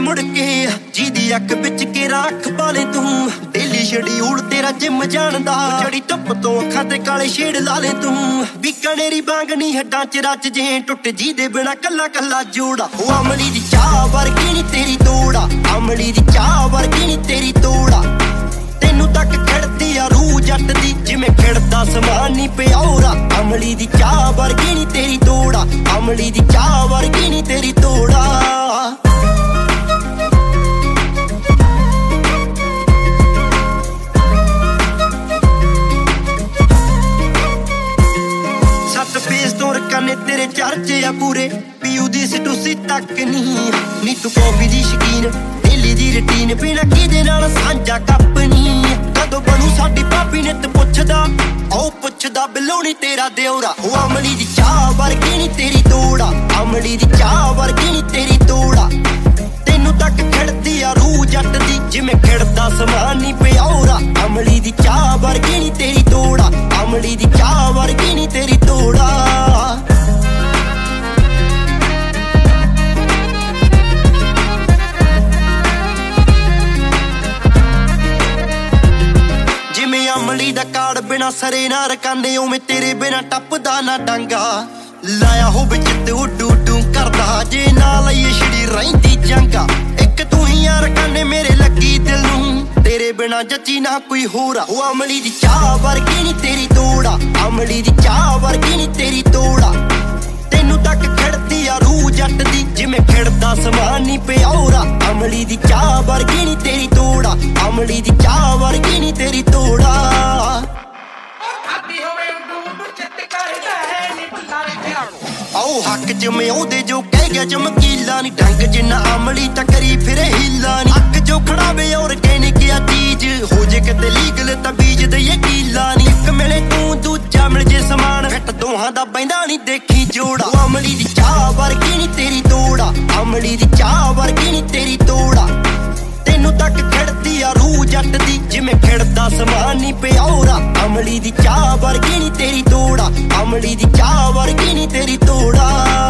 ਮੁੜ ਕੇ ਜਿਹਦੀ ਅੱਖ ਵਿੱਚ ਕੇ ਰੱਖ ਪਾਲੇ ਤੂੰ ਡੇਲੀ ਸ਼ਡਿਊਲ ਤੇਰਾ ਜਿਮ ਜਾਣ ਦਾ ਜੜੀ ਧੁੱਪ ਤੋਂ ਅੱਖਾਂ ਤੇ ਕਾਲੇ ਸ਼ੇਡ ਲਾ ਲੈ ਤੂੰ ਬੀਕਾਨੇਰੀ ਬਾਂਗਣੀ ਹੱਡਾਂ ਚ ਰੱਜ ਜੇ ਟੁੱਟ ਜੀ ਦੇ ਬਿਨਾ ਕੱਲਾ ਕੱਲਾ ਜੋੜਾ ਉਹ ਅਮਲੀ ਦੀ ਚਾਹ ਵਰਗੀ ਨੀ ਤੇਰੀ ਤੋੜਾ ਅਮਲੀ ਦੀ ਚਾਹ ਵਰਗੀ ਨੀ ਤੇਰੀ ਤੋੜਾ ਤੈਨੂੰ ਤੱਕ ਖੜਦੀ ਆ ਰੂਹ ਜੱਟ ਦੀ ਜਿਵੇਂ ਖਿੜਦਾ ਸਮਾਨ ਨੀ ਪਿਆਉਰਾ ਅਮਲੀ ਦੀ ਚਾਹ ਵਰਗੀ ਨੀ ਤੇਰੀ ਤੋੜਾ ਅਮਲੀ ਦੀ ਚਾਹ ਵਰਗੀ ਨੀ ਤੇਰੀ ਤੋੜਾ ਨੇ ਤੇਰੇ ਚਰਚੇ ਆ ਪੂਰੇ ਪੀਊ ਦੀ ਸਟੂਸੀ ਤੱਕ ਨੀ ਤੂੰ ਕੌਫੀ ਦੀ ਸ਼ਕੀਨ ਡੇਲੀ ਦੀ ਰੁਟੀਨ ਪੀਣਾ ਕਿਹਦੇ ਨਾਲ ਸਾਂਝਾ ਕੱਪ ਨੀ ਕਦੋਂ ਬਣੂ ਸਾਡੀ ਭਾਬੀ ਨੇ ਤੇ ਪੁੱਛਦਾ ਉਹ ਪੁੱਛਦਾ ਬਿਲੋਣੀ ਤੇਰਾ ਦਿਉਰਾ ਉਹ ਅਮਲੀ ਦੀ ਚਾਹ ਵਰਗੀ ਨੀ ਤੇਰੀ ਤੋੜਾ ਅਮਲੀ ਦੀ ਚਾਹ ਵਰਗੀ ਨੀ ਤੇਰੀ ਤੋੜਾ ਤੈਨੂੰ ਤੱਕ ਖੜਦੀ ਆ ਰੂਹ ਜੱਟ ਦੀ ਜਿਵੇਂ ਖਿੜਦਾ ਸਮਾਨ ਨੀ ਪਿਆਉਰਾ ਅਮਲੀ ਦੀ ਚਾਹ ਵਰਗੀ ਨੀ ਤੇਰੀ ਤੋੜਾ ਅਮਲੀ ਦੀ ਚਾਹ ਵਰਗੀ ਨੀ ਤੇਰੀ ਤੋੜਾ ਅਮਲੀ ਦਾ ਕਾੜ ਬਿਨਾ ਸਰੇ ਨਾ ਰਕਾਨੇ ਉਵੇਂ ਤੇਰੇ ਬਿਨਾ ਟੱਪਦਾ ਨਾ ਡਾਂਗਾ ਲਾਇਆ ਹੋ ਵਿੱਚ ਤੇ ਉੱਡੂ ਉੱਡੂ ਕਰਦਾ ਜੇ ਨਾ ਲਈਏ ਛਿੜੀ ਰਹਿੰਦੀ ਜੰਗਾ ਇੱਕ ਤੂੰ ਹੀ ਆ ਰਕਾਨੇ ਮੇਰੇ ਲੱਗੀ ਦਿਲ ਨੂੰ ਤੇਰੇ ਬਿਨਾ ਜੱਚੀ ਨਾ ਕੋਈ ਹੋਰ ਉਹ ਅਮਲੀ ਦੀ ਚਾਹ ਵਰਗੀ ਨੀ ਤੇਰੀ ਤੋੜਾ ਅਮਲੀ ਦੀ ਚਾਹ ਵਰਗੀ ਨੀ ਤੇਰੀ ਤੋੜਾ ਤੈਨੂੰ ਤੱਕ ਖੜਦੀ ਆ ਰੂਹ ਜੱਟ ਦੀ ਜਿਵੇਂ ਖਿੜਦਾ ਸਮਾਨ ਨੀ ਪਿਆਉਰਾ ਅਮਲੀ ਦੀ ਚਾਹ ਵਰਗੀ ਨੀ ਤੇਰੀ ਤੋੜਾ ਅਮਲੀ ਦੀ ਚਾਹ ਵਰਗੀ ਨੀ ਤੇਰੀ ਤੋੜਾ ਆਓ ਹੱਕ ਜਮੇ ਉਹਦੇ ਜੋ ਕਹਿ ਗਿਆ ਚਮਕੀਲਾ ਨੀ ਡੰਗ ਜਿੰਨਾ ਅਮਲੀ ਟੱਕਰੀ ਫਿਰੇ ਹੀਲਾ ਨੀ ਅੱਖ ਜੋ ਖੜਾਵੇ ਆਰਗੈਨਿਕ ਆ ਚੀਜ਼ ਹੋ ਜੇ ਕਿਤੇ ਲੀਗਲ ਤਾਂ ਬੀਜ ਦਈਏ ਕੀਲਾ ਨੀ ਇੱਕ ਮਿਲੇ ਤੂੰ ਦੂਜਾ ਮਿਲ ਜੇ ਸਮਾਨ ਫਿੱਟ ਦੋਹਾਂ ਦਾ ਬੈਂਦਾ ਨੀ ਦੇਖੀ ਜੋੜਾ ਅਮਲੀ ਦੀ ਚਾਹ ਵਰਗੀ ਨੀ ਤੇਰੀ ਤੋੜਾ ਅਮਲੀ ਦੀ ਚਾਹ ਵਰਗੀ ਨੀ ਤੇਰੀ ਤੋੜਾ ਤੈਨੂੰ ਤੱਕ ਖੜਦੀ ਆ ਰੂਹ ਜੱਟ ਦੀ ਜਿਵੇਂ ਖਿੜਦਾ ਸਮਾਨ ਨੀ ਪਿਆਉਰਾ ਅਮਲੀ ਦੀ ਚਾਹ ਵਰਗੀ ਨੀ ਤੇਰੀ ਤੋੜਾ ਅਮਲੀ ਦੀ ਚਾਹ ਵਰਗੀ ਨੀ ਤੇਰੀ ਤੋੜਾ